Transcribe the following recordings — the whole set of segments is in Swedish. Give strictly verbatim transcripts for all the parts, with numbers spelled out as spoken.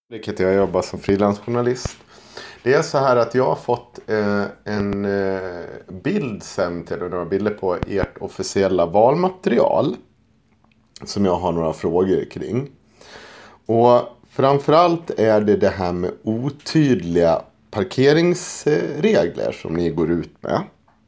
Vilket jag jobbar som frilansjournalist. Det är så här att jag har fått eh, en eh, bild sen till några bilder på ert officiella valmaterial. Som jag har några frågor kring. Och framförallt är det det här med otydliga parkeringsregler som ni går ut med.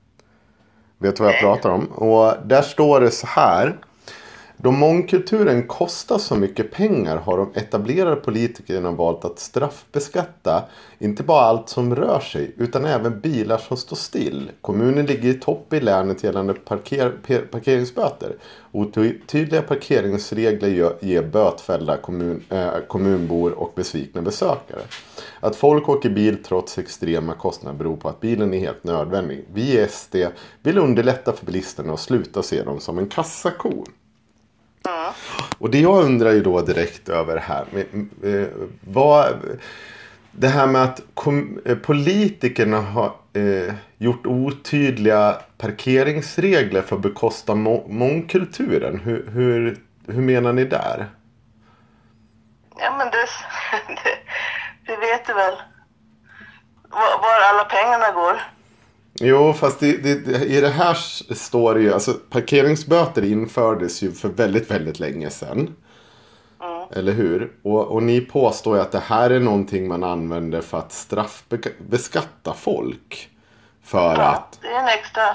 Vet du vad jag pratar om? Och där står det så här. Då mångkulturen kostar så mycket pengar har de etablerade politikerna valt att straffbeskatta inte bara allt som rör sig utan även bilar som står still. Kommunen ligger i topp i länet gällande parker, per, parkeringsböter. Otydliga parkeringsregler ger bötfällda kommun, äh, kommunbor och besvikna besökare. Att folk åker bil trots extrema kostnader beror på att bilen är helt nödvändig. Vi i S D vill underlätta för bilisterna och sluta se dem som en kassako. Mm. Och det jag undrar ju då direkt över här eh, vad det här med att kom, eh, politikerna har eh, gjort otydliga parkeringsregler för att bekosta må, mångkulturen. Hur, hur, hur menar ni där? Ja men det, det, det vet du väl var, var alla pengarna går. Jo, fast det, det, i det här står det ju, alltså parkeringsböter infördes ju för väldigt, väldigt länge sedan. Mm. Eller hur? Och, och ni påstår ju att det här är någonting man använder för att straffbeskatta folk. För ja, att... det är en extra...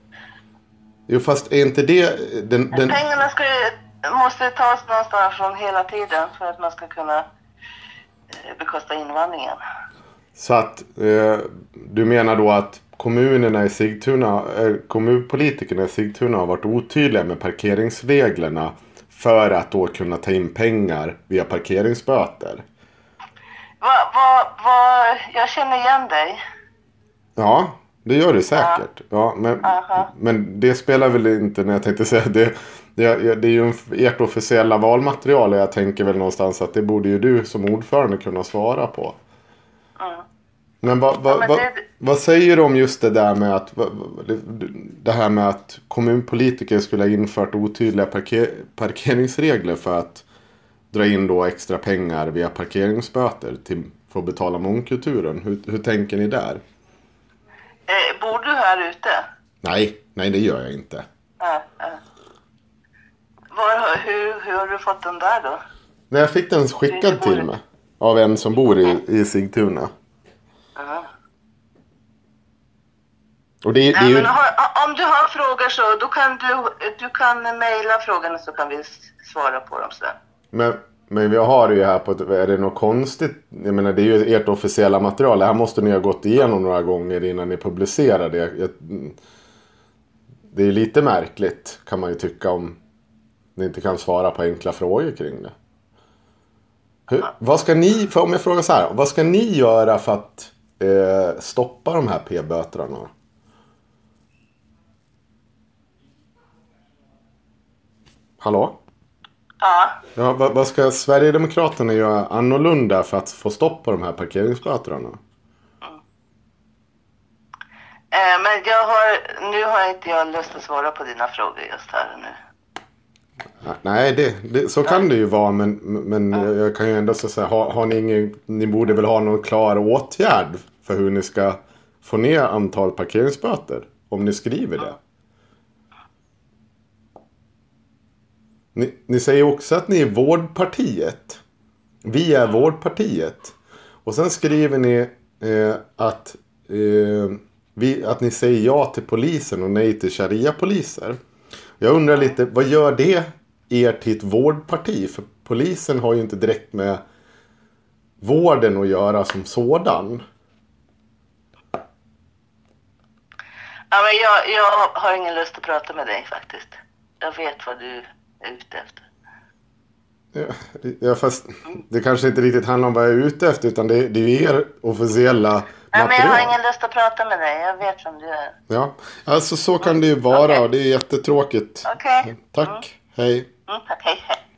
Jo, fast är inte det... Den, den... Pengarna ska ju, måste tas någonstans från hela tiden för att man ska kunna bekosta invandringen. Så att eh, du menar då att kommunerna i Sigtuna, eh, kommunpolitikerna i Sigtuna har varit otydliga med parkeringsreglerna för att då kunna ta in pengar via parkeringsböter. Va, va, va, jag känner igen dig. Ja, det gör det säkert. Ja. Ja, men, men det spelar väl inte när jag tänkte säga det. Det, det är ju en, ert officiella valmaterial och jag tänker väl någonstans att det borde ju du som ordförande kunna svara på. Mm. Men, va, va, ja, men det... va, vad säger du om just det där med att det här med att kommunpolitiker skulle ha infört otydliga parker, parkeringsregler för att dra in då extra pengar via parkeringsböter till, för att betala mångkulturen? Hur, hur tänker ni där? Eh, bor du här ute? Nej, nej det gör jag inte. Äh, äh. Var, hur, hur har du fått den där då? Nej, jag fick den skickad till mig av en som bor i, i Sigtuna. Uh-huh. Och det, det är Nej, ju... men har, om du har frågor så då kan du, du kan mejla frågorna så kan vi svara på dem sen. Men, men vi har det ju här på ett, är det något konstigt? Jag menar det är ju ert officiella material. Det här måste ni ha gått igenom några gånger innan ni publicerar det. Jag, det är lite märkligt kan man ju tycka om ni inte kan svara på enkla frågor kring det. Hur, vad ska ni, för om jag frågar så här, vad ska ni göra för att eh, stoppa de här p-böterna? Hallå? Ja. Ja vad, vad ska Sverigedemokraterna göra annorlunda för att få stopp på de här parkeringsböterna? Mm. Eh, men jag har, nu har inte jag lust att svara på dina frågor just här nu. Nej, det, det, så kan det ju vara, men, men mm. jag kan ju ändå säga, har, har ni ingen, ni borde väl ha någon klar åtgärd för hur ni ska få ner antal parkeringsböter, om ni skriver det. Mm. Ni, ni säger också att ni är vårdpartiet. Vi är vårdpartiet. Och sen skriver ni eh, att, eh, vi, att ni säger ja till polisen och nej till sharia-poliser. Jag undrar lite, vad gör det er till ett vårdparti? För polisen har ju inte direkt med vården att göra som sådan. Ja, men jag, jag har ingen lust att prata med dig faktiskt. Jag vet vad du är ute efter. Ja, ja fast det kanske inte riktigt handlar om vad jag är ute efter, utan det, det är ju er officiella material. Ja, men jag har ingen lust att prata med dig, jag vet vem du är. Ja, alltså så kan det ju vara, okay. Och det är jättetråkigt. Okej. Okay. Tack, mm. hej. Mm, tack, hej, hej.